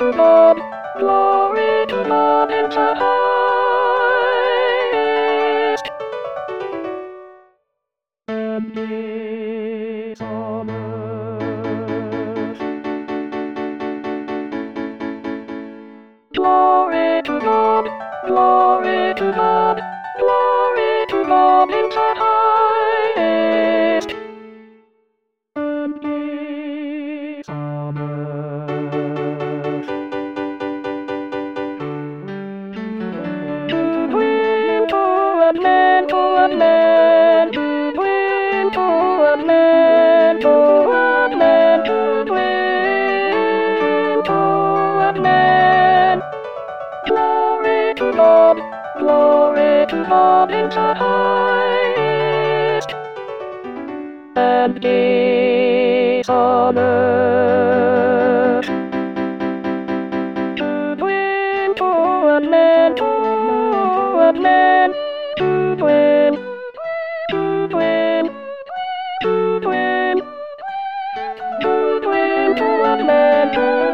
to God, glory to God in the highest. And peace on earth. Glory to God, glory to God, glory to God in the highest. And peace on earth. Between two and man, to a man, between two and man, to a man, between two and man. Glory to God in the highest, and peace on earth. Between two and man, to a man, between two and man.